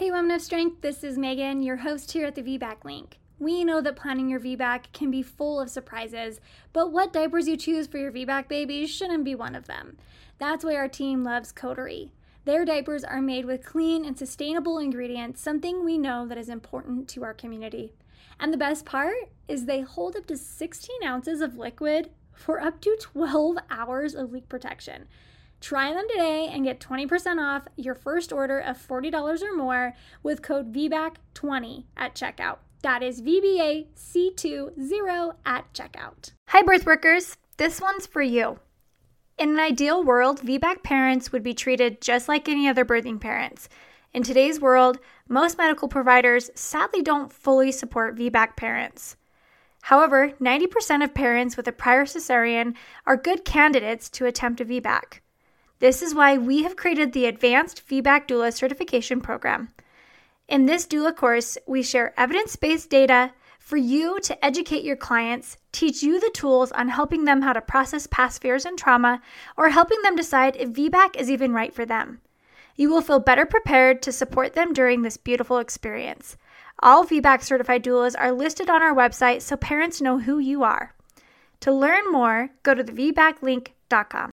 Hey Women of Strength, this is Megan, your host here at the VBAC Link. We know that planning your VBAC can be full of surprises, but what diapers you choose for your VBAC baby shouldn't be one of them. That's why our team loves Coterie. Their diapers are made with clean and sustainable ingredients, something we know that is important to our community. And the best part is they hold up to 16 ounces of liquid for up to 12 hours of leak protection. Try them today and get 20% off your first order of $40 or more with code VBAC20 at checkout. That is VBAC20 at checkout. Hi, birth workers. This one's for you. In an ideal world, VBAC parents would be treated just like any other birthing parents. In today's world, most medical providers sadly don't fully support VBAC parents. However, 90% of parents with a prior cesarean are good candidates to attempt a VBAC. This is why we have created the Advanced VBAC Doula Certification Program. In this doula course, we share evidence-based data for you to educate your clients, teach you the tools on helping them how to process past fears and trauma, or helping them decide if VBAC is even right for them. You will feel better prepared to support them during this beautiful experience. All VBAC certified doulas are listed on our website so parents know who you are. To learn more, go to thevbaclink.com.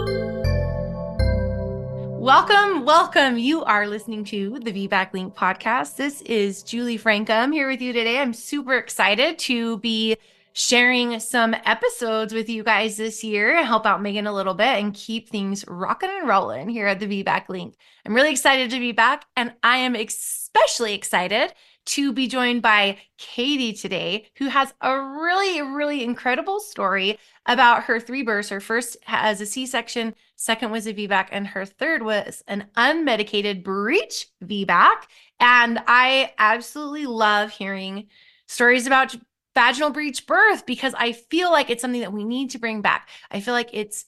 Welcome. You are listening to the VBAC Link podcast. This is Julie Franca. I'm here with you today. I'm super excited to be sharing some episodes with you guys this year, help out Megan a little bit and keep things rocking and rolling here at the VBAC Link. I'm really excited to be back, and I am especially excited to be joined by Katie today, who has a really incredible story about her 3 births. Her first as a C-section, second was a VBAC, and her third was an unmedicated breech VBAC. And I absolutely love hearing stories about vaginal breech birth because I feel like it's something that we need to bring back. I feel like it's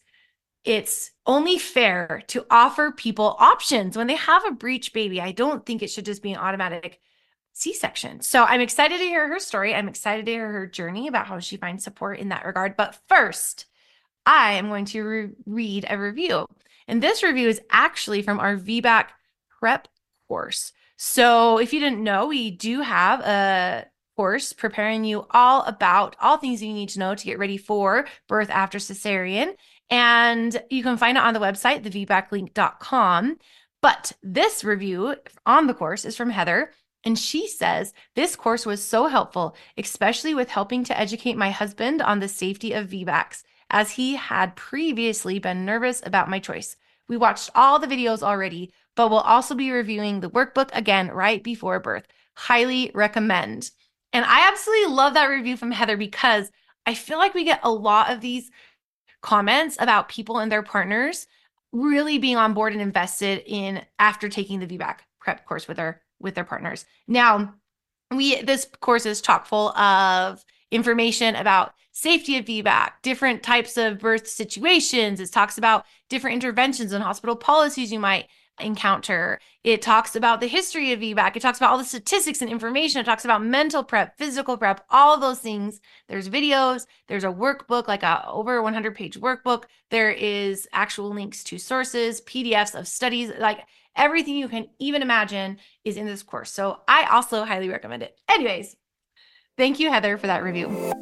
only fair to offer people options when they have a breech baby. I don't think it should just be an automatic C-section. So I'm excited to hear her story. I'm excited to hear her journey about how she finds support in that regard. But first, I am going to read a review. And this review is actually from our VBAC prep course. So if you didn't know, we do have a course preparing you all about all things you need to know to get ready for birth after cesarean. And you can find it on the website, thevbaclink.com. But this review on the course is from Heather. And she says, this course was so helpful, especially with helping to educate my husband on the safety of VBACs, as he had previously been nervous about my choice. We watched all the videos already, but we'll also be reviewing the workbook again right before birth. Highly recommend. And I absolutely love that review from Heather because I feel like we get a lot of these comments about people and their partners really being on board and invested in after taking the VBAC prep course with their partners. Now, this course is chock full of information about safety of VBAC, different types of birth situations. It talks about different interventions and hospital policies you might encounter. It talks about the history of VBAC. It talks about all the statistics and information. It talks about mental prep, physical prep, all of those things. There's videos. There's a workbook, like a over 100-page workbook. There is actual links to sources, PDFs of studies, like everything you can even imagine is in this course. So I also highly recommend it. Anyways, thank you, Heather, for that review.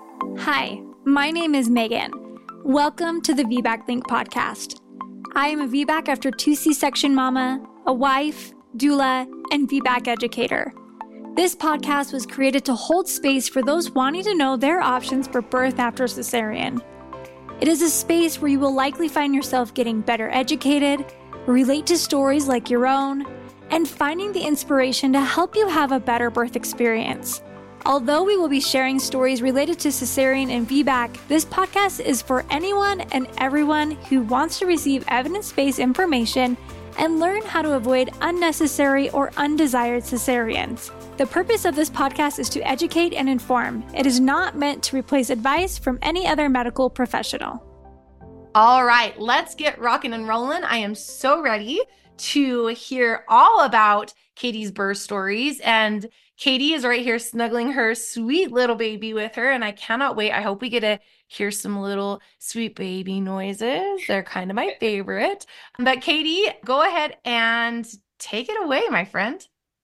Hi, my name is Megan. Welcome to the VBAC Link podcast. I am a VBAC after 2 C-section mama, a wife, doula, and VBAC educator. This podcast was created to hold space for those wanting to know their options for birth after cesarean. It is a space where you will likely find yourself getting better educated, relate to stories like your own, and finding the inspiration to help you have a better birth experience. Although we will be sharing stories related to cesarean and VBAC, this podcast is for anyone and everyone who wants to receive evidence-based information and learn how to avoid unnecessary or undesired cesareans. The purpose of this podcast is to educate and inform. It is not meant to replace advice from any other medical professional. All right, let's get rocking and rolling. I am so ready to hear all about Katie's birth stories. And Katie is right here snuggling her sweet little baby with her. And I cannot wait. I hope we get to hear some little sweet baby noises. They're kind of my favorite. But Katie, go ahead and take it away, my friend.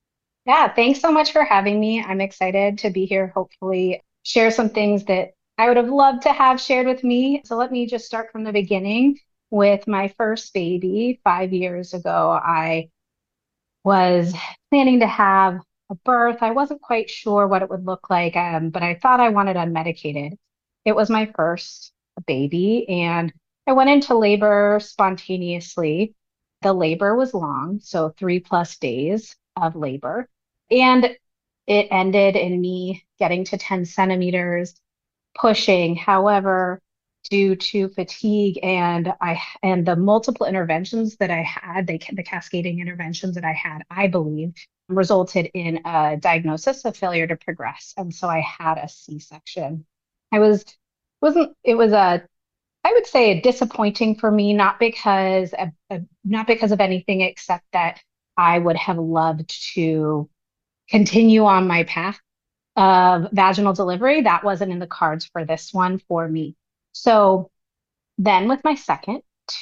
Yeah, thanks so much for having me. I'm excited to be here, hopefully, share some things that I would have loved to have shared with me. So let me just start from the beginning with my first baby 5 years ago. I was planning to have a birth. I wasn't quite sure what it would look like, but I thought I wanted unmedicated. It was my first baby, and I went into labor spontaneously. The labor was long, so 3+ days of labor. And it ended in me getting to 10 centimeters, pushing. However, due to fatigue and the multiple interventions that I had, the cascading interventions that I had, I believe, resulted in a diagnosis of failure to progress. And so I had a C-section. I was wasn't it was a I would say disappointing for me, not because of anything except that I would have loved to continue on my path of vaginal delivery. That wasn't in the cards for this one for me. So then with my second,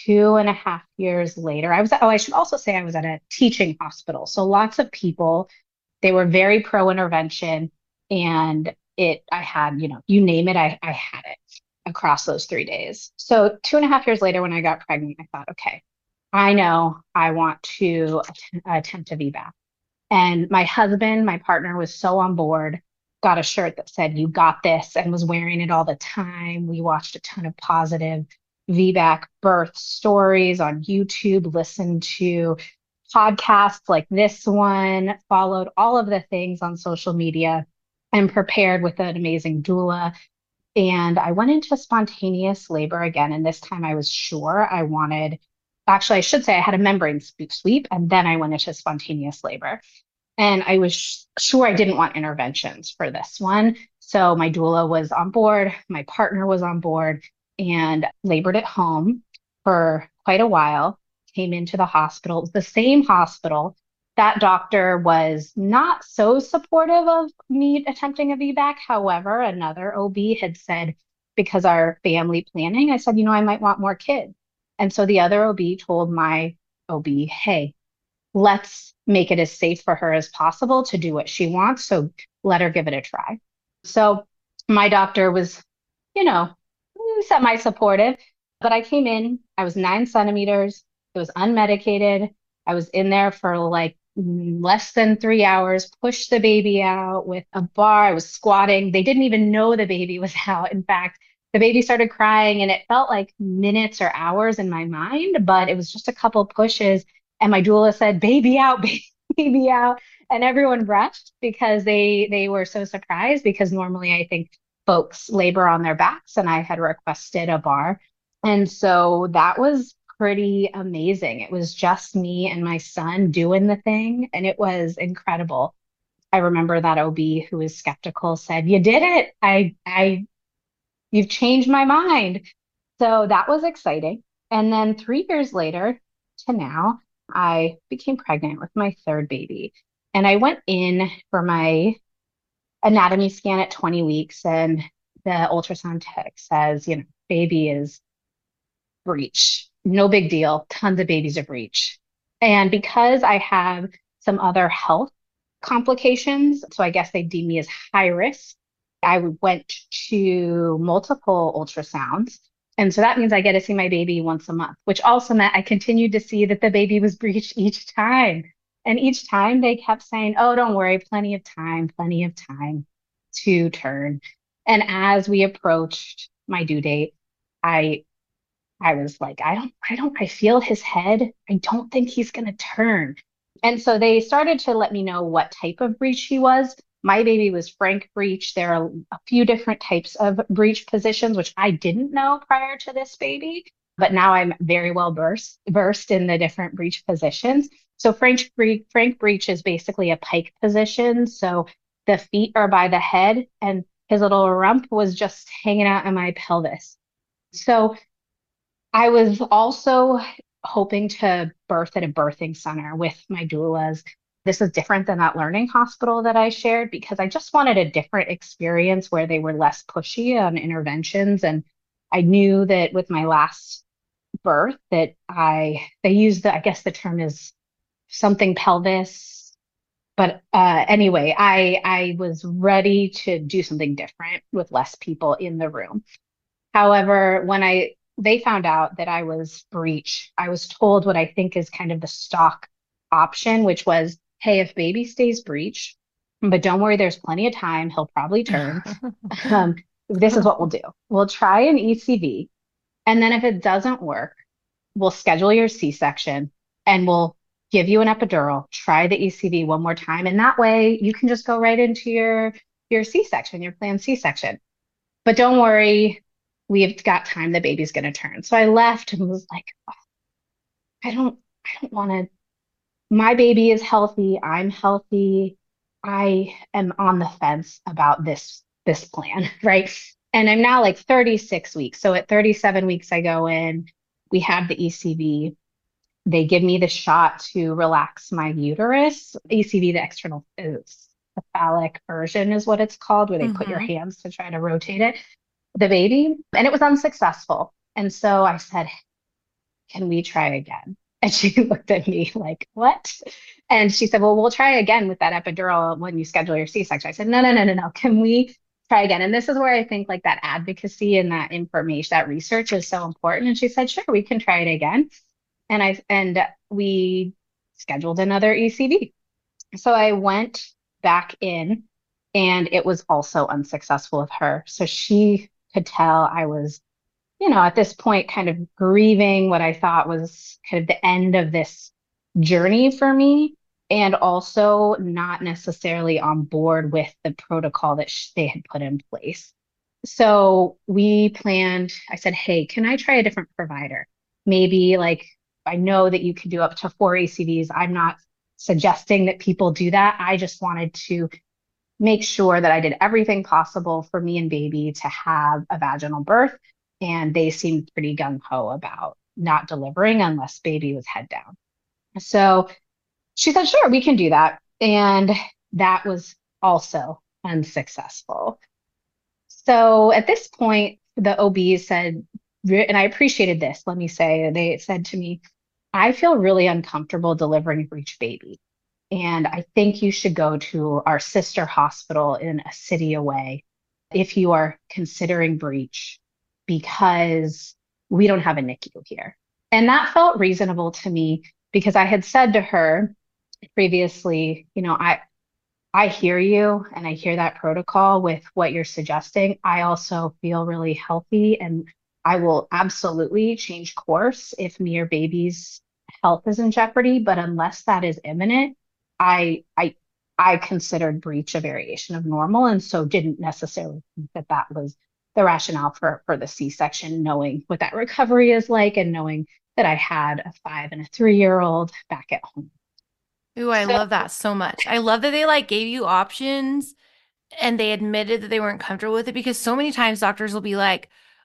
2.5 years later, I should also say I was at a teaching hospital. So lots of people, they were very pro intervention and I had, you name it, I had it across those 3 days. So 2.5 years later, when I got pregnant, I thought, okay, I know I want to attempt a VBAC. And my husband, my partner, was so on board, got a shirt that said, "You got this," and was wearing it all the time. We watched a ton of positive VBAC birth stories on YouTube, listened to podcasts like this one, followed all of the things on social media, and prepared with an amazing doula. And I went into spontaneous labor again. And this time I was sure I wanted, actually, I should say I had a membrane sweep, and then I went into spontaneous labor. And I was sure I didn't want interventions for this one. So my doula was on board, my partner was on board, and labored at home for quite a while. Came into the hospital. It was the same hospital. That doctor was not so supportive of me attempting a VBAC. However, another OB had said, because our family planning, I said, I might want more kids. And so the other OB told my OB, hey, let's make it as safe for her as possible to do what she wants. So let her give it a try. So my doctor was, you know, semi supportive, but I came in, I was 9 centimeters, it was unmedicated. I was in there for like less than 3 hours, pushed the baby out with a bar. I was squatting. They didn't even know the baby was out. In fact, the baby started crying and it felt like minutes or hours in my mind, but it was just a couple pushes. And my doula said, "Baby out, baby out." And everyone rushed because they were so surprised because normally I think folks labor on their backs and I had requested a bar. And so that was pretty amazing. It was just me and my son doing the thing, and it was incredible. I remember that OB who was skeptical said, "You did it. You've changed my mind." So that was exciting. And then 3 years later to now, I became pregnant with my third baby. And I went in for my anatomy scan at 20 weeks, and the ultrasound tech says, baby is breech. No big deal. Tons of babies are breech. And because I have some other health complications, so I guess they deem me as high risk, I went to multiple ultrasounds. And so that means I get to see my baby once a month, which also meant I continued to see that the baby was breech each time. And each time they kept saying, "Oh, don't worry, plenty of time to turn." And as we approached my due date, I I was like, I feel his head. I don't think he's going to turn. And so they started to let me know what type of breech he was. My baby was frank breech. There are a few different types of breech positions, which I didn't know prior to this baby, but now I'm very well versed in the different breech positions. So frank breech is basically a pike position. So the feet are by the head and his little rump was just hanging out in my pelvis. So I was also hoping to birth at a birthing center with my doulas. This is different than that learning hospital that I shared because I just wanted a different experience where they were less pushy on interventions. And I knew that with my last birth that they use I guess the term is something pelvis, But anyway, I was ready to do something different with less people in the room. However, when they found out that I was breech, I was told what I think is kind of the stock option, which was, hey, if baby stays breech, but don't worry, there's plenty of time. He'll probably turn. Um, this is what we'll do. We'll try an ECV. And then if it doesn't work, we'll schedule your C-section and we'll give you an epidural, try the ECV one more time. And that way you can just go right into your C-section, your planned C-section. But don't worry, we've got time. The baby's going to turn. So I left and was like, oh, I don't want to, my baby is healthy. I'm healthy. I am on the fence about this plan, right? And I'm now like 36 weeks. So at 37 weeks, I go in, we have the ECV. They give me the shot to relax my uterus. ECV, the external cephalic version is what it's called, where they put your hands to try to rotate it, the baby. And it was unsuccessful. And so I said, can we try again? And she looked at me like, what? And she said, well, we'll try again with that epidural when you schedule your C-section. I said, no. Can we try again? And this is where I think like that advocacy and that information, that research is so important. And she said, sure, we can try it again. And we scheduled another ECV. So I went back in and it was also unsuccessful with her. So she could tell I was, at this point kind of grieving what I thought was kind of the end of this journey for me, and also not necessarily on board with the protocol that they had put in place. So we planned, I said, hey, can I try a different provider? Maybe like, I know that you can do up to 4 ACVs. I'm not suggesting that people do that. I just wanted to make sure that I did everything possible for me and baby to have a vaginal birth. And they seemed pretty gung-ho about not delivering unless baby was head down. So she said, sure, we can do that. And that was also unsuccessful. So at this point, the OB said, and I appreciated this, let me say, they said to me, I feel really uncomfortable delivering a breech baby. And I think you should go to our sister hospital in a city away if you are considering breech, because we don't have a NICU here. And that felt reasonable to me because I had said to her previously, I hear you and I hear that protocol with what you're suggesting. I also feel really healthy and I will absolutely change course if me or baby's health is in jeopardy. But unless that is imminent, I considered breech a variation of normal, and so didn't necessarily think that was the rationale for the C-section, knowing what that recovery is like and knowing that I had a 5 and a 3-year-old back at home. Ooh, I love that so much. I love that they like gave you options and they admitted that they weren't comfortable with it, because so many times doctors will be like,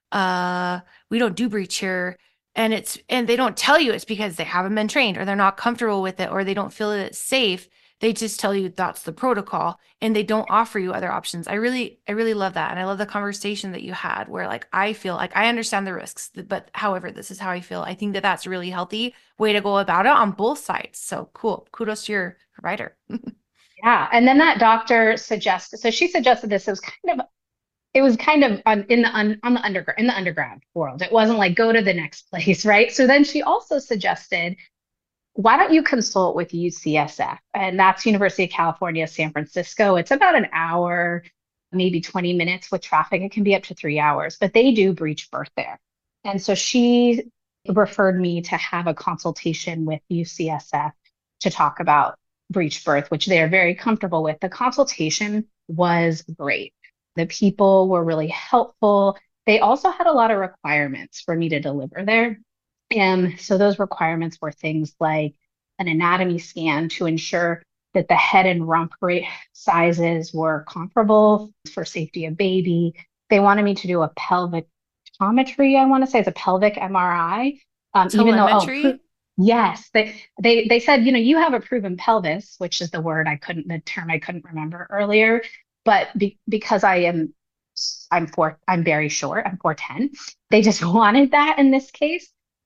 we don't do breech here. And they don't tell you it's because they haven't been trained or they're not comfortable with it or they don't feel that it's safe. They just tell you that's the protocol and they don't offer you other options. I really love that. And I love the conversation that you had where like, I feel like I understand the risks, but however, this is how I feel. I think that that's a really healthy way to go about it on both sides. So cool. Kudos to your provider. Yeah. And then that doctor suggested, so she suggested this, it was kind of in the underground world. It wasn't like go to the next place, right? So then she also suggested, why don't you consult with UCSF? And that's University of California, San Francisco. It's about an hour, maybe 20 minutes with traffic. It can be up to 3 hours, but they do breech birth there. And so she referred me to have a consultation with UCSF to talk about breech birth, which they are very comfortable with. The consultation was great. The people were really helpful. They also had a lot of requirements for me to deliver there. And so those requirements were things like an anatomy scan to ensure that the head and rump sizes were comparable for safety of baby. They wanted me to do a pelvicometry, I want to say it's a pelvic MRI. Telemetry? Yes, they said, you have a proven pelvis, which is the term I couldn't remember earlier. But because I'm very short, I'm 4'10", they just wanted that in this case.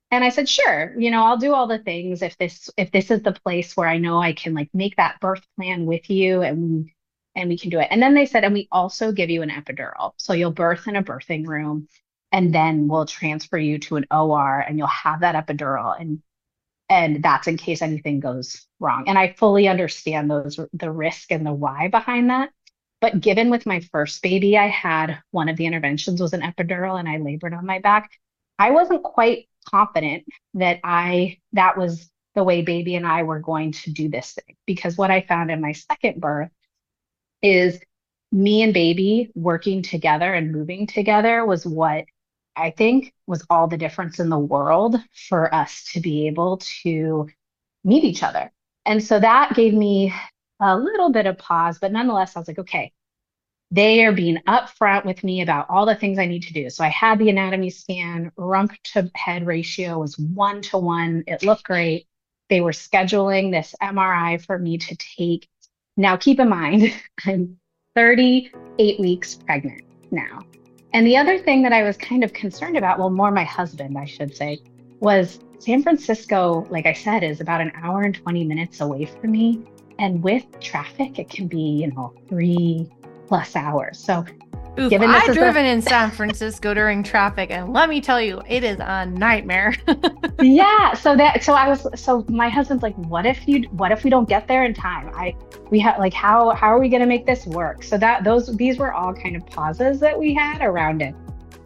And I said, sure, I'll do all the things if this is the place where I know I can like make that birth plan with you and we can do it. And then they said, and we also give you an epidural. So you'll birth in a birthing room and then we'll transfer you to an OR and you'll have that epidural and that's in case anything goes wrong. And I fully understand the risk and the why behind that. But given with my first baby, I had one of the interventions was an epidural and I labored on my back. I wasn't quite confident that was the way baby and I were going to do this thing. Because what I found in my second birth is me and baby working together and moving together was what I think was all the difference in the world for us to be able to meet each other. And so that gave me a little bit of pause, but nonetheless, I was like, okay, they are being upfront with me about all the things I need to do. So I had the anatomy scan, rump to head ratio was 1:1. It looked great. They were scheduling this MRI for me to take. Now, keep in mind, I'm 38 weeks pregnant now. And the other thing that I was kind of concerned about, well, more my husband, I should say, was San Francisco, like I said, is about an hour and 20 minutes away from me. And with traffic, it can be, 3+ hours. So Oof, I've driven in San Francisco during traffic, and let me tell you, it is a nightmare. Yeah. So my husband's like, what if we don't get there in time? How are we going to make this work? So these were all kind of pauses that we had around it.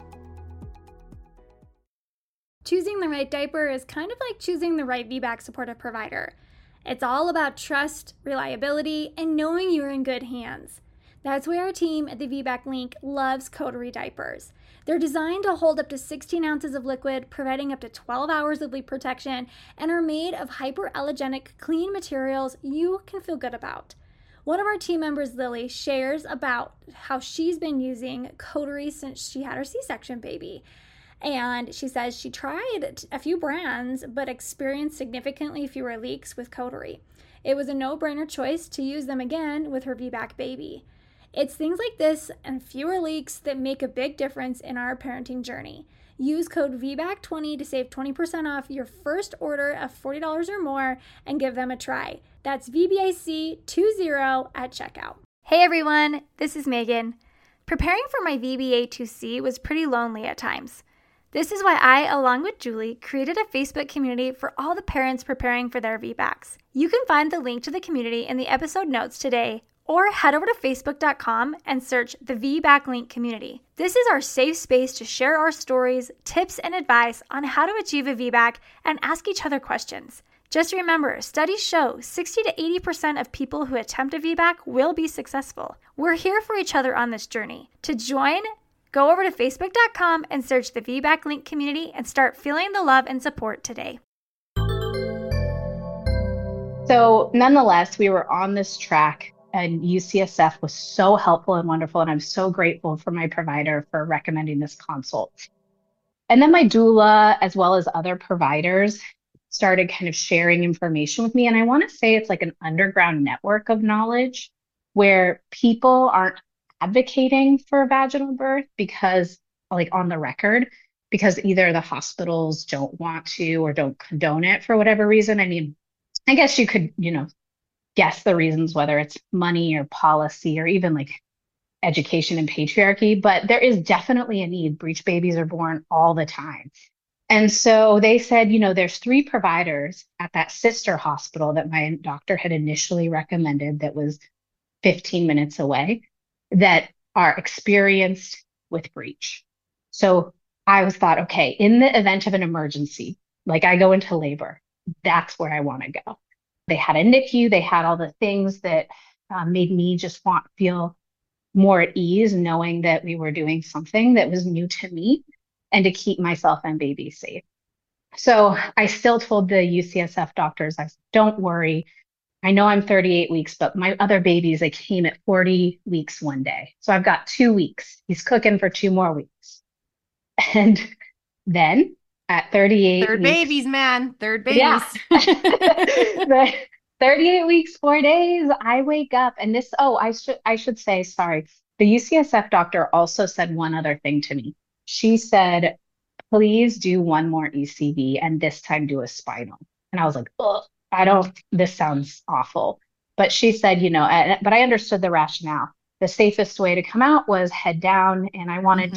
Choosing the right diaper is kind of like choosing the right VBAC supportive provider. It's all about trust, reliability, and knowing you're in good hands. That's why our team at the VBAC Link loves Coterie diapers. They're designed to hold up to 16 ounces of liquid, providing up to 12 hours of leak protection, and are made of hyperallergenic, clean materials you can feel good about. One of our team members, Lily, shares about how she's been using Coterie since she had her C-section baby. And she says she tried a few brands, but experienced significantly fewer leaks with Coterie. It was a no-brainer choice to use them again with her VBAC baby. It's things like this and fewer leaks that make a big difference in our parenting journey. Use code VBAC20 to save 20% off your first order of $40 or more and give them a try. That's VBAC20 at checkout. Hey everyone, this is Megan. Preparing for my VBA2C was pretty lonely at times. This is why I, along with Julie, created a Facebook community for all the parents preparing for their VBACs. You can find the link to the community in the episode notes today, or head over to facebook.com and search the VBAC Link community. This is our safe space to share our stories, tips, and advice on how to achieve a VBAC and ask each other questions. Just remember, studies show 60 to 80% of people who attempt a VBAC will be successful. We're here for each other on this journey. To join, go over to facebook.com and search the VBAC Link community and start feeling the love and support today. So nonetheless, we were on this track and UCSF was so helpful and wonderful. And I'm so grateful for my provider for recommending this consult. And then my doula, as well as other providers, started kind of sharing information with me. And I want to say it's like an underground network of knowledge where people aren't advocating for vaginal birth because, like, on the record, because either the hospitals don't want to or don't condone it for whatever reason. I mean, I guess you could, guess the reasons, whether it's money or policy or even like education and patriarchy, but there is definitely a need. Breech babies are born all the time. And so they said, there's 3 providers at that sister hospital that my doctor had initially recommended that was 15 minutes away that are experienced with breech. So I thought, okay, in the event of an emergency, like I go into labor, that's where I want to go. They had a NICU, they had all the things that made me just feel more at ease knowing that we were doing something that was new to me and to keep myself and baby safe. So I still told the UCSF doctors, I said, don't worry. I know I'm 38 weeks, but my other babies, they came at 40 weeks one day. So I've got 2 weeks. He's cooking for 2 more weeks. And then at 38 Third weeks, babies, man. Third babies. Yeah. 38 weeks, 4 days, I wake up and this, I should say, sorry. The UCSF doctor also said one other thing to me. She said, please do one more ECV and this time do a spinal. And I was like, oh, this sounds awful. But she said, but I understood the rationale. The safest way to come out was head down. And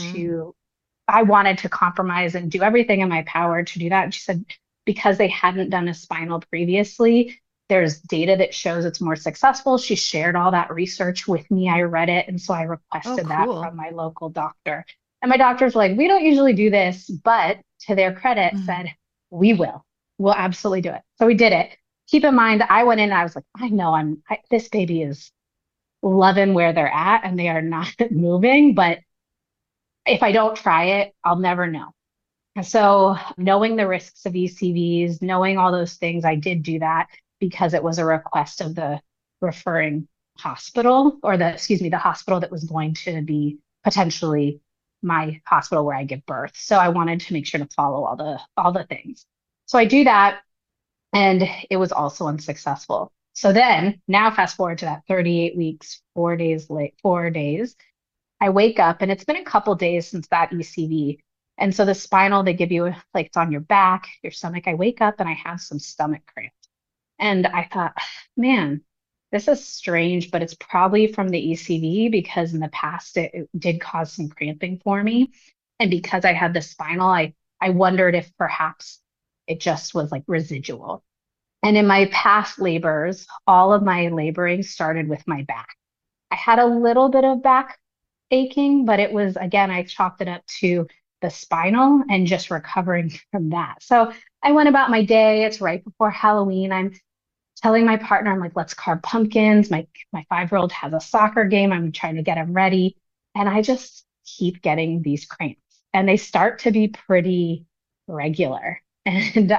I wanted to compromise and do everything in my power to do that. And she said, because they hadn't done a spinal previously, there's data that shows it's more successful. She shared all that research with me. I read it. And so I requested that from my local doctor. And my doctor's like, we don't usually do this, but to their credit, said, we will. We'll absolutely do it. So we did it. Keep in mind, I went in and I was like, I know this baby is loving where they're at and they are not moving. But if I don't try it, I'll never know. And so knowing the risks of ECVs, knowing all those things, I did do that because it was a request of the referring hospital or the hospital that was going to be potentially my hospital where I give birth. So I wanted to make sure to follow all the things. So I do that, and it was also unsuccessful. So then now fast forward to that 38 weeks, 4 days late, 4 days, I wake up and it's been a couple days since that ECV. And so the spinal, they give you like it's on your back, your stomach. I wake up and I have some stomach cramps. And I thought, man, this is strange, but it's probably from the ECV because in the past it did cause some cramping for me. And because I had the spinal, I wondered if perhaps it just was like residual. And in my past labors, all of my laboring started with my back. I had a little bit of back aching, but it was, again, I chalked it up to the spinal and just recovering from that. So I went about my day. It's right before Halloween. I'm telling my partner, I'm like, let's carve pumpkins. My 5-year-old has a soccer game. I'm trying to get him ready. And I just keep getting these cramps and they start to be pretty regular. And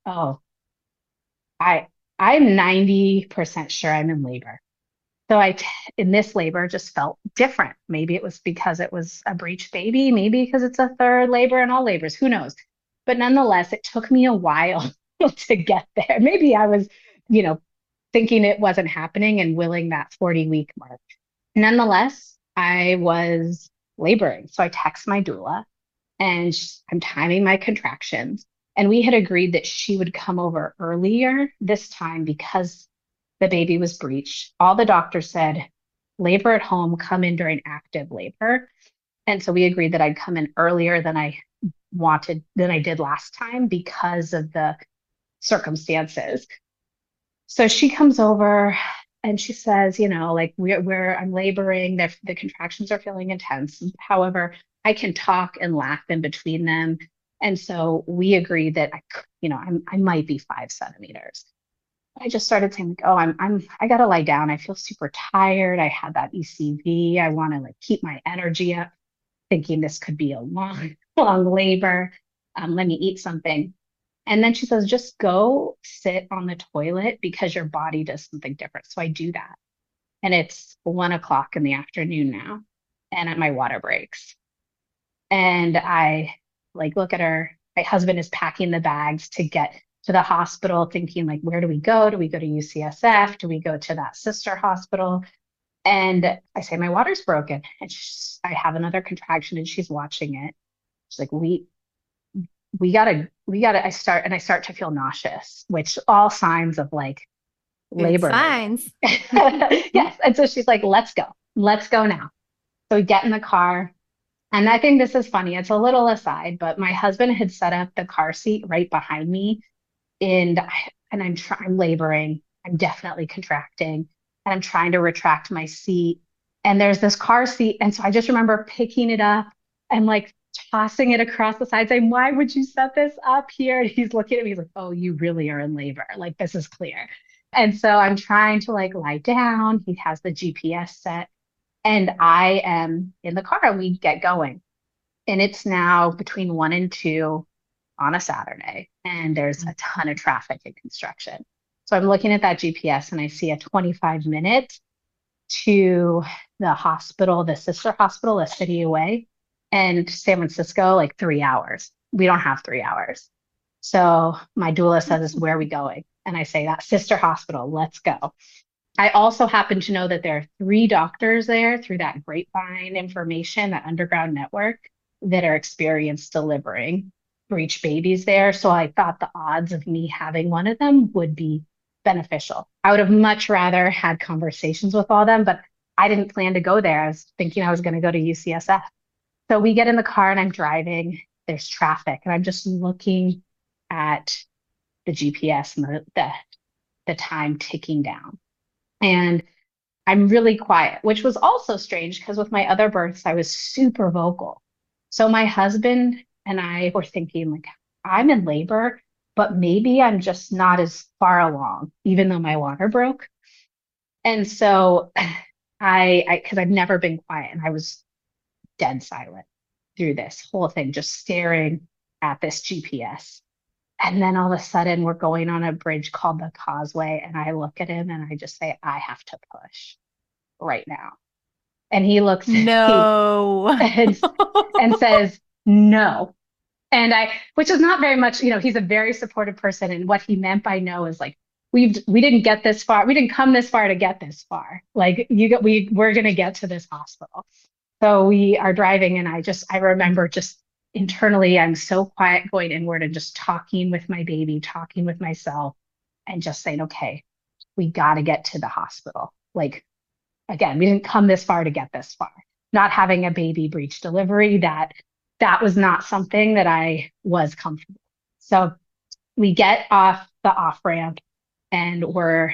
I'm 90% sure I'm in labor. So in this labor just felt different. Maybe it was because it was a breech baby, maybe because it's a third labor in all labors, who knows? But nonetheless, it took me a while to get there. Maybe I was, thinking it wasn't happening and willing that 40-week mark. Nonetheless, I was laboring. So I text my doula and I'm timing my contractions. And we had agreed that she would come over earlier this time because the baby was breached. All the doctors said, labor at home, come in during active labor. And so we agreed that I'd come in earlier than I did last time because of the circumstances. So she comes over and she says, I'm laboring, the contractions are feeling intense. However, I can talk and laugh in between them. And so we agreed that I might be 5 centimeters. I just started saying, I gotta lie down. I feel super tired. I had that ECV. I want to keep my energy up, thinking this could be a long, long labor. Let me eat something. And then she says, just go sit on the toilet because your body does something different. So I do that. And it's 1:00 in the afternoon now. And my water breaks. And I look at her. My husband is packing the bags to get to the hospital, thinking where do we go? Do we go to UCSF? Do we go to that sister hospital? And I say, my water's broken. And I have another contraction and she's watching it. She's like, we gotta, I start to feel nauseous, which all signs of labor. Good signs. Yes. And so she's like, let's go now. So we get in the car. And I think this is funny. It's a little aside, but my husband had set up the car seat right behind me. And I'm laboring. I'm definitely contracting. And I'm trying to retract my seat. And there's this car seat. And so I just remember picking it up and tossing it across the side, saying, why would you set this up here? And he's looking at me, he's like, oh, you really are in labor. This is clear. And so I'm trying to lie down. He has the GPS set. And I am in the car and we get going. And it's now between 1 and 2 on a Saturday. And there's a ton of traffic in construction. So I'm looking at that GPS and I see a 25-minute to the hospital, the sister hospital, a city away, and San Francisco, 3 hours. We don't have 3 hours. So my doula says, where are we going? And I say, that sister hospital, let's go. I also happen to know that there are 3 doctors there through that grapevine information, that underground network, that are experienced delivering. breech babies there. So I thought the odds of me having one of them would be beneficial. I would have much rather had conversations with all them, but I didn't plan to go there. I was thinking I was going to go to UCSF. So we get in the car and I'm driving. There's traffic, and I'm just looking at the GPS and the time ticking down. And I'm really quiet, which was also strange because with my other births, I was super vocal. So my husband and I were thinking, like, I'm in labor, but maybe I'm just not as far along, even though my water broke. And so because I've never been quiet, and I was dead silent through this whole thing, just staring at this GPS. And then all of a sudden, we're going on a bridge called the Causeway, and I look at him and I just say, I have to push right now. And he looks at me No. and says, no. And which is not very much, he's a very supportive person. And what he meant by no is like, we didn't get this far. We didn't come this far to get this far. Like we're going to get to this hospital. So we are driving, and I remember just internally, I'm so quiet going inward and just talking with my baby, talking with myself, and just saying, okay, we got to get to the hospital. Like, again, we didn't come this far to get this far. Not having a baby breech delivery, that was not something that I was comfortable. So we get off the off ramp and we're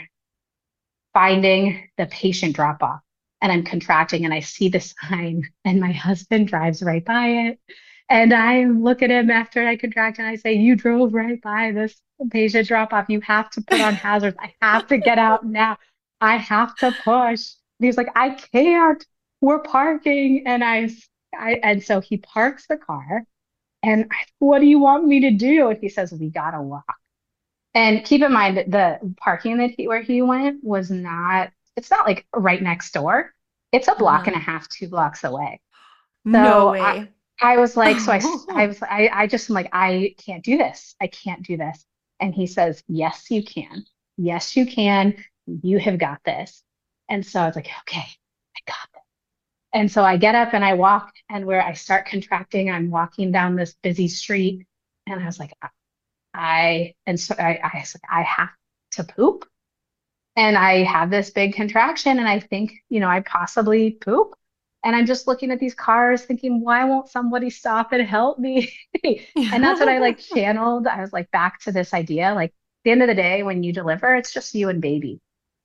finding the patient drop off, and I'm contracting and I see the sign, and my husband drives right by it. And I look at him after I contract and I say, you drove right by this patient drop off. You have to put on hazards. I have to get out now. I have to push. And he's like, I can't. We're parking. And and so he parks the car, and what do you want me to do? And he says, we gotta walk. And keep in mind that the parking where he went it's not like right next door. It's a block and a half, 2 blocks away. No way. I was like, I just am like, I can't do this. I can't do this. And he says, yes, you can. Yes, you can. You have got this. And so I was like, okay, I got this. And so I get up and I walk, and where I start contracting, I'm walking down this busy street, and I was like, I said, I have to poop. And I have this big contraction, and I think, I possibly poop. And I'm just looking at these cars thinking, why won't somebody stop and help me? And that's what I channeled. I was like, back to this idea, like, at the end of the day, when you deliver, it's just you and baby,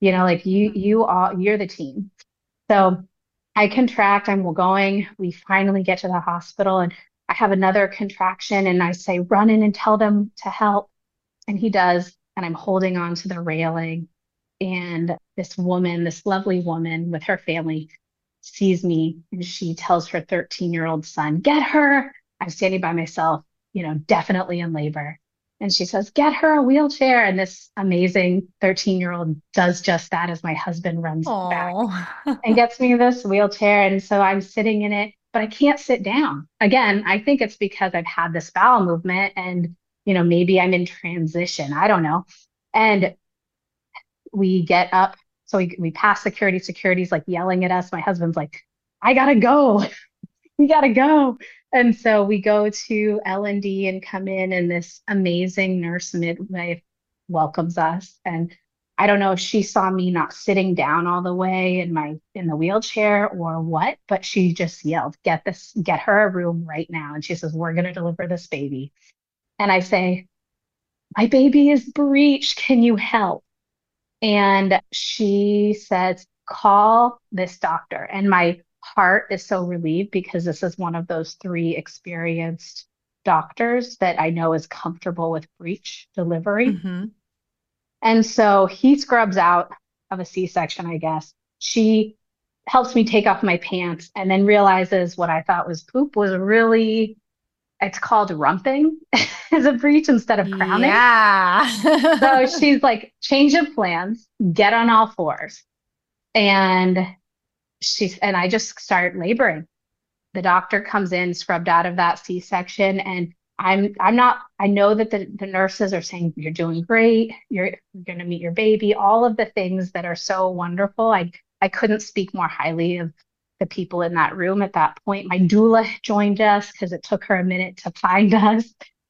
you're the team. So I contract, I'm going, we finally get to the hospital, and I have another contraction, and I say, run in and tell them to help. And he does. And I'm holding on to the railing, and this lovely woman with her family sees me, and she tells her 13-year-old son, get her. I'm standing by myself, definitely in labor. And she says, get her a wheelchair. And this amazing 13-year-old does just that as my husband runs back and gets me this wheelchair. And so I'm sitting in it, but I can't sit down. Again, I think it's because I've had this bowel movement, and, maybe I'm in transition. I don't know. And we get up. So we pass security. Security's like yelling at us. My husband's like, I gotta go. We gotta go. And so we go to L&D and come in, and this amazing nurse midwife welcomes us. And I don't know if she saw me not sitting down all the way in the wheelchair or what, but she just yelled, get her a room right now. And she says, we're gonna deliver this baby. And I say, my baby is breech. Can you help? And she says, call this doctor. And my heart is so relieved, because this is one of those 3 experienced doctors that I know is comfortable with breech delivery. Mm-hmm. And so he scrubs out of a C-section, I guess. She helps me take off my pants, and then realizes what I thought was poop was really, it's called rumping as a breech instead of crowning. Yeah. So she's like, change of plans, get on all fours. And I just start laboring. The doctor comes in, scrubbed out of that C-section, and I know that the nurses are saying, you're doing great. You're going to meet your baby, all of the things that are so wonderful. I couldn't speak more highly of the people in that room at that point. My doula joined us because it took her a minute to find us.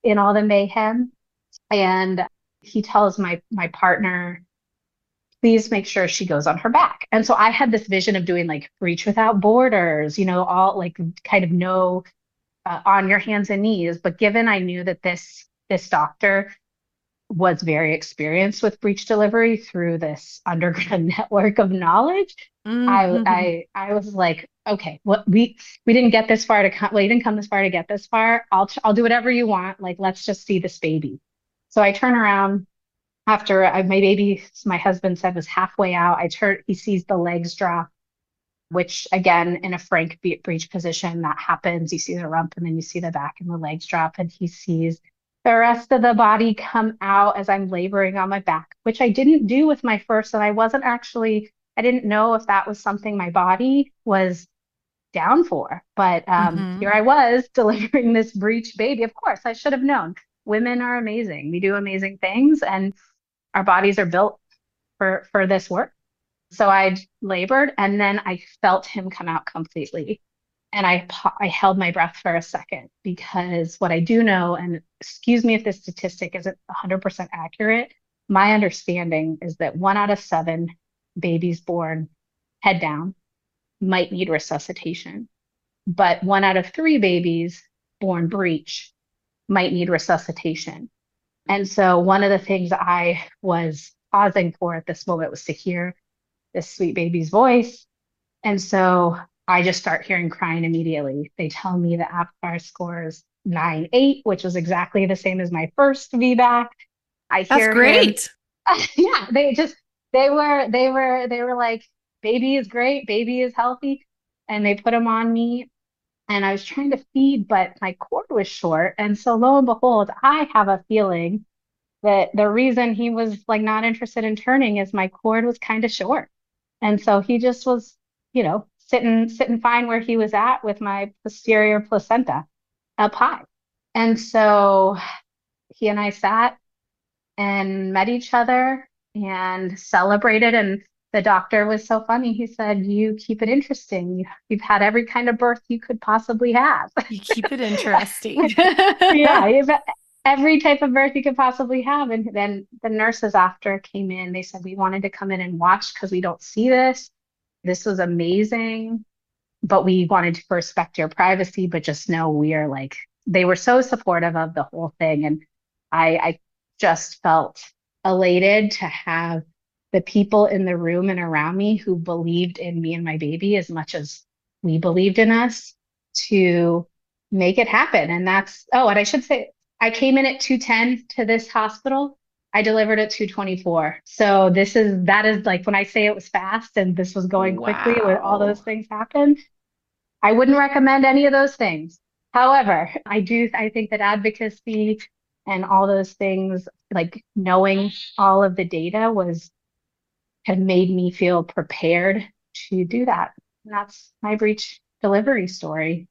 in all the mayhem. And he tells my partner, please make sure she goes on her back. And so I had this vision of doing like Breech Without Borders, all like kind of no on your hands and knees. But given I knew that this doctor was very experienced with breech delivery through this underground network of knowledge, Mm-hmm. I was like, okay, what we didn't get this far to come. Well, you didn't come this far to get this far. I'll do whatever you want. Like, let's just see this baby. So I turn around after my baby, my husband said was halfway out. He sees the legs drop, which again, in a frank breech position, that happens. You see the rump and then you see the back and the legs drop, and he sees the rest of the body come out as I'm laboring on my back, which I didn't do with my first. And I didn't know if that was something my body was down for. But Mm-hmm. here I was delivering this breech baby. Of course, I should have known. Women are amazing. We do amazing things, and our bodies are built for this work. So I labored, and then I felt him come out completely. And I held my breath for a second, because what I do know, and excuse me if this statistic isn't 100% accurate, my understanding is that 1 out of 7 babies born head down might need resuscitation, but 1 out of 3 babies born breech might need resuscitation. And so one of the things I was pausing for at this moment was to hear this sweet baby's voice. And so I just start hearing crying immediately. They tell me the APGAR score is 9.8, which was exactly the same as my first VBAC. I That's hear him. great. Yeah, they were like, baby is great, baby is healthy. And they put him on me, and I was trying to feed, but my cord was short. And so lo and behold, I have a feeling that the reason he was like not interested in turning is my cord was kind of short. And so he just was, sitting fine where he was at with my posterior placenta up high. And so he and I sat and met each other and celebrated. And the doctor was so funny. He said, "You keep it interesting. You've had every kind of birth you could possibly have." You keep it interesting. Yeah, you've had every type of birth you could possibly have. And then the nurses after came in, they said, "We wanted to come in and watch because we don't see this. This was amazing, but we wanted to respect your privacy, but just know we are like," they were so supportive of the whole thing. And I just felt elated to have the people in the room and around me who believed in me and my baby as much as we believed in us to make it happen. And and I should say, I came in at 2:10 to this hospital. I delivered at 2:24. So that is like when I say it was fast and this was going quickly when all those Wow. things happened. I wouldn't recommend any of those things. However, I think that advocacy and all those things, like knowing all of the data had made me feel prepared to do that. And that's my breech delivery story.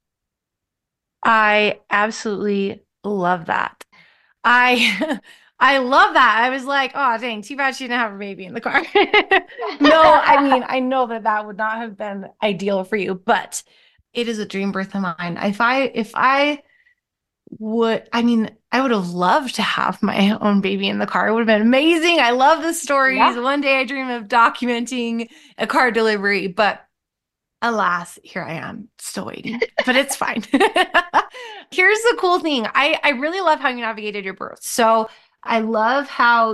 I absolutely love that. I I love that. I was like, oh dang, too bad she didn't have a baby in the car. No, I mean, I know that that would not have been ideal for you, but it is a dream birth of mine. If I would, I mean, I would have loved to have my own baby in the car. It would have been amazing. I love the stories. Yeah. One day I dream of documenting a car delivery, but alas, here I am, still waiting, but it's fine. Here's the cool thing. I really love how you navigated your birth. So I love how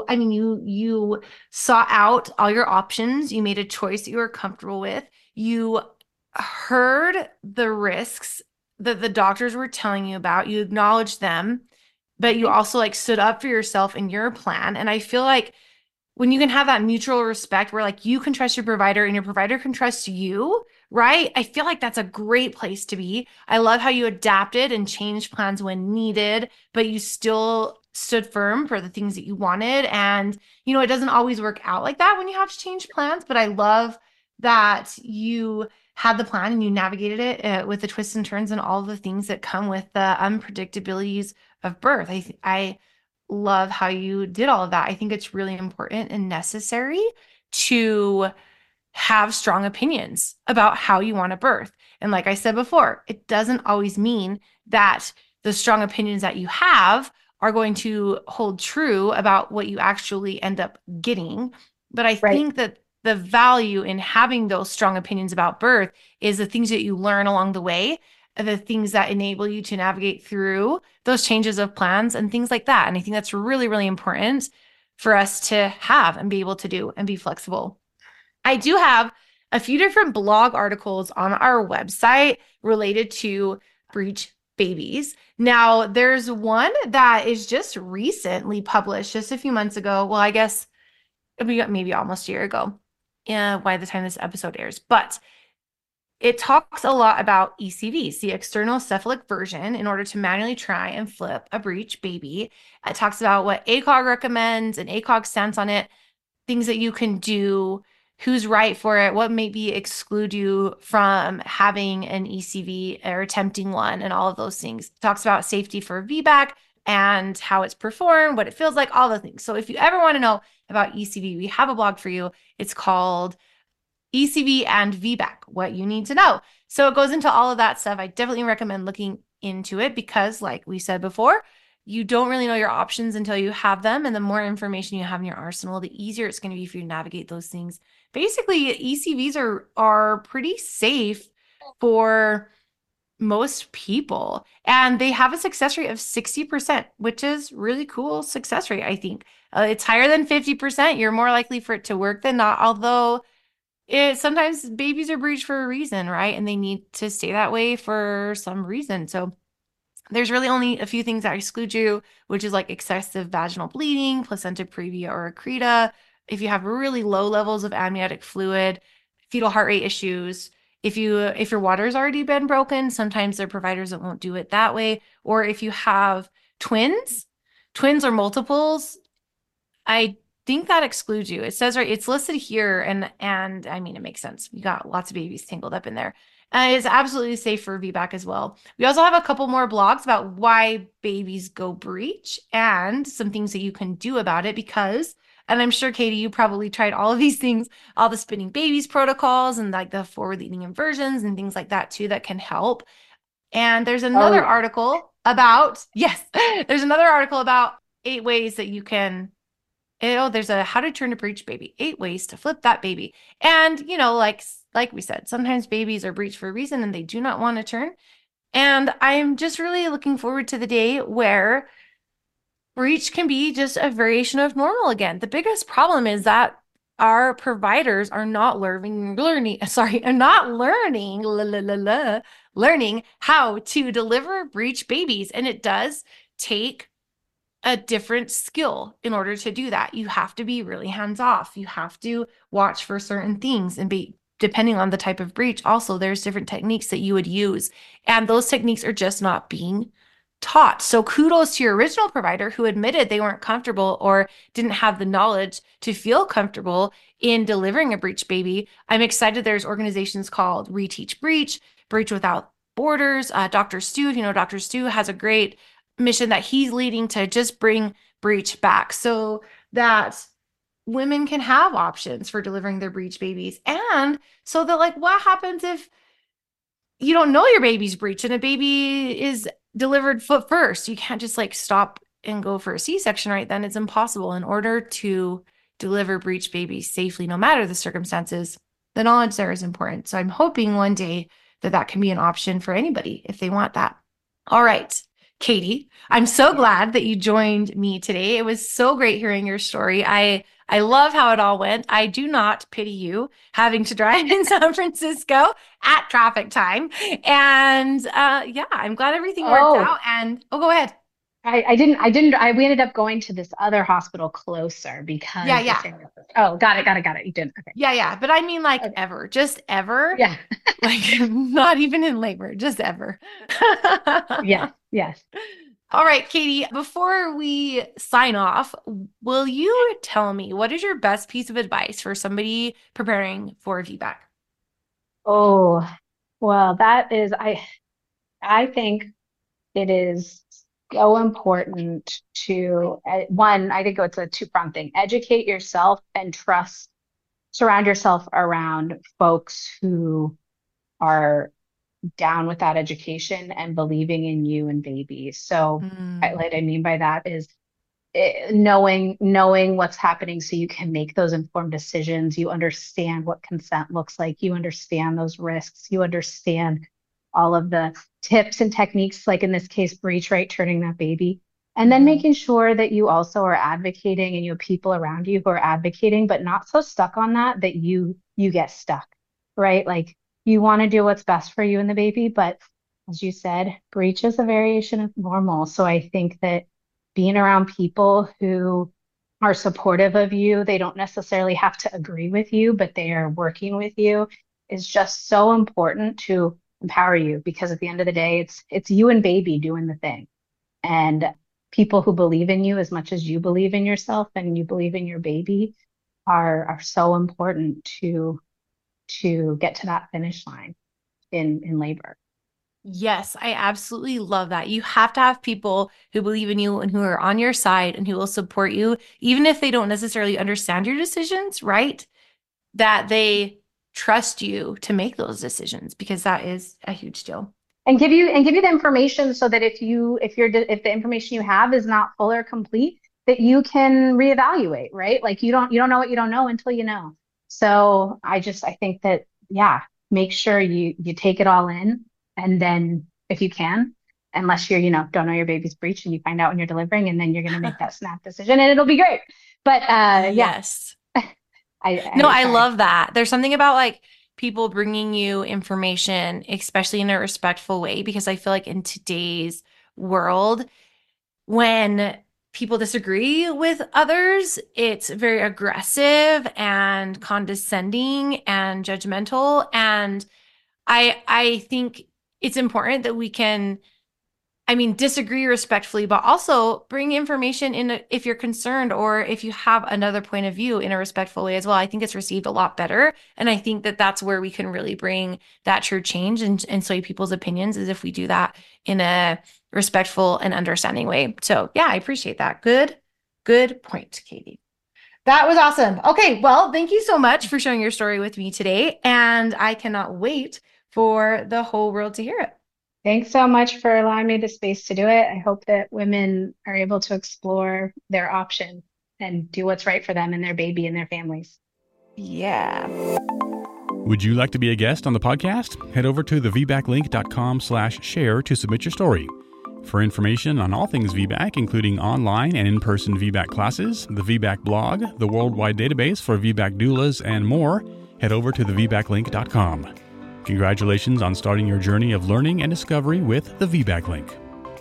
you sought out all your options. You made a choice that you were comfortable with. You heard the risks that the doctors were telling you about. You acknowledged them, but you Mhm. also like stood up for yourself and your plan. And I feel like when you can have that mutual respect where like you can trust your provider and your provider can trust you, right? I feel like that's a great place to be. I love how you adapted and changed plans when needed, but you still stood firm for the things that you wanted. And, it doesn't always work out like that when you have to change plans, but I love that you had the plan and you navigated it with the twists and turns and all the things that come with the unpredictabilities of birth. I love how you did all of that. I think it's really important and necessary to have strong opinions about how you want to birth. And like I said before, it doesn't always mean that the strong opinions that you have are going to hold true about what you actually end up getting. But I Right. think that the value in having those strong opinions about birth is the things that you learn along the way, the things that enable you to navigate through those changes of plans and things like that. And I think that's really, really important for us to have and be able to do and be flexible. I do have a few different blog articles on our website related to breech babies. Now, there's one that is just recently published, just a few months ago. Well, I guess maybe almost a year ago, by the time this episode airs. But it talks a lot about ECVs, the external cephalic version, in order to manually try and flip a breech baby. It talks about what ACOG recommends and ACOG stance on it, things that you can do, who's right for it, what maybe exclude you from having an ECV or attempting one, and all of those things. It talks about safety for VBAC and how it's performed, what it feels like, all the things. So if you ever want to know about ECV, we have a blog for you. It's called ECV and VBAC, what you need to know. So it goes into all of that stuff. I definitely recommend looking into it because, like we said before, you don't really know your options until you have them. And the more information you have in your arsenal, the easier it's going to be for you to navigate those things. Basically, ECVs are pretty safe for most people. And they have a success rate of 60%, which is really cool success rate, I think. It's higher than 50%. You're more likely for it to work than not, although sometimes babies are breech for a reason, right? And they need to stay that way for some reason. So there's really only a few things that exclude you, which is like excessive vaginal bleeding, placenta previa or accreta, if you have really low levels of amniotic fluid, fetal heart rate issues, if your water's already been broken, sometimes there are providers that won't do it that way, or if you have twins or multiples, I think that excludes you. It says, right, it's listed here, and I mean, it makes sense. You got lots of babies tangled up in there. It's absolutely safe for VBAC as well. We also have a couple more blogs about why babies go breech and some things that you can do about it because, and I'm sure, Katie, you probably tried all of these things, all the spinning babies protocols and like the forward leading inversions and things like that too, that can help. And there's another article about, yes, there's another article about 8 ways that you can there's a how to turn a breech baby, 8 ways to flip that baby. And, like we said, sometimes babies are breech for a reason and they do not want to turn. And I'm just really looking forward to the day where breech can be just a variation of normal again. The biggest problem is that our providers are not learning how to deliver breech babies. And it does take a different skill in order to do that. You have to be really hands off. You have to watch for certain things and be depending on the type of breech. Also, there's different techniques that you would use, and those techniques are just not being taught. So kudos to your original provider who admitted they weren't comfortable or didn't have the knowledge to feel comfortable in delivering a breech baby. I'm excited there's organizations called Reteach Breech, Breech Without Borders. Dr. Stu, if you know Dr. Stu, has a great mission that he's leading to just bring breech back so that women can have options for delivering their breech babies. And so that, like, what happens if you don't know your baby's breech and a baby is delivered foot first? You can't just like stop and go for a C-section right then. It's impossible. In order to deliver breech babies safely, no matter the circumstances, the knowledge there is important. So I'm hoping one day that can be an option for anybody if they want that. All right, Katie, I'm so glad that you joined me today. It was so great hearing your story. I love how it all went. I do not pity you having to drive in San Francisco at traffic time. And yeah, I'm glad everything worked out. And go ahead. We ended up going to this other hospital closer because. Yeah. Oh, got it. You didn't. Okay. Yeah. But I mean, like, ever, just ever. Yeah. Like, not even in labor, just ever. Yes. All right, Katie, before we sign off, will you tell me what is your best piece of advice for somebody preparing for VBAC? Oh, well, that is, I think it is so important to, one, I think it's a two-pronged thing. Educate yourself and surround yourself around folks who are down with that education and believing in you and baby. So what I mean by that is knowing what's happening so you can make those informed decisions. You understand what consent looks like. You understand those risks. You understand all of the tips and techniques, like in this case, breech, right, turning that baby. And then making sure that you also are advocating and you have people around you who are advocating, but not so stuck on that you get stuck, right? Like you want to do what's best for you and the baby, but as you said, breech is a variation of normal. So I think that being around people who are supportive of you, they don't necessarily have to agree with you, but they are working with you, is just so important to empower you, because at the end of the day, it's you and baby doing the thing. And people who believe in you as much as you believe in yourself and you believe in your baby are so important to get to that finish line in labor. Yes, I absolutely love that. You have to have people who believe in you and who are on your side and who will support you, even if they don't necessarily understand your decisions, right? That they trust you to make those decisions, because that is a huge deal. And give you the information so that if the information you have is not full or complete, that you can reevaluate, right? Like you don't know what you don't know until you know. So I think that, yeah, make sure you take it all in. And then if you can, unless you're, don't know your baby's breech and you find out when you're delivering, and then you're going to make that snap decision and it'll be great. But yes, I love that. There's something about like people bringing you information, especially in a respectful way, because I feel like in today's world, when people disagree with others, it's very aggressive and condescending and judgmental. And I think it's important that we can, disagree respectfully, but also bring information in if you're concerned or if you have another point of view in a respectful way as well. I think it's received a lot better. And I think that that's where we can really bring that true change and sway people's opinions, is if we do that in a respectful and understanding way. So yeah, I appreciate that. Good point, Katie. That was awesome. Okay, well, thank you so much for sharing your story with me today. And I cannot wait for the whole world to hear it. Thanks so much for allowing me the space to do it. I hope that women are able to explore their options and do what's right for them and their baby and their families. Yeah. Would you like to be a guest on the podcast? Head over to thevbaclink.com/share to submit your story. For information on all things VBAC, including online and in-person VBAC classes, the VBAC blog, the worldwide database for VBAC doulas, and more, head over to thevbaclink.com. Congratulations on starting your journey of learning and discovery with the VBAC Link.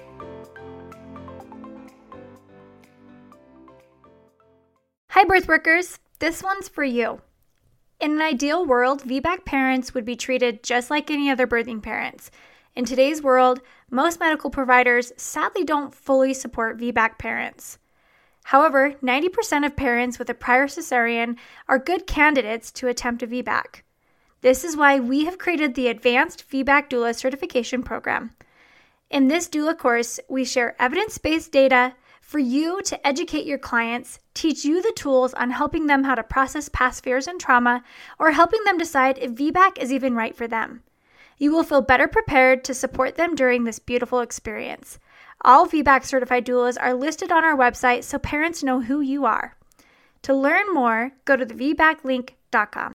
Hi, birth workers. This one's for you. In an ideal world, VBAC parents would be treated just like any other birthing parents. In today's world, most medical providers sadly don't fully support VBAC parents. However, 90% of parents with a prior cesarean are good candidates to attempt a VBAC. This is why we have created the Advanced VBAC Doula Certification Program. In this doula course, we share evidence-based data for you to educate your clients, teach you the tools on helping them how to process past fears and trauma, or helping them decide if VBAC is even right for them. You will feel better prepared to support them during this beautiful experience. All VBAC certified doulas are listed on our website so parents know who you are. To learn more, go to thevbaclink.com.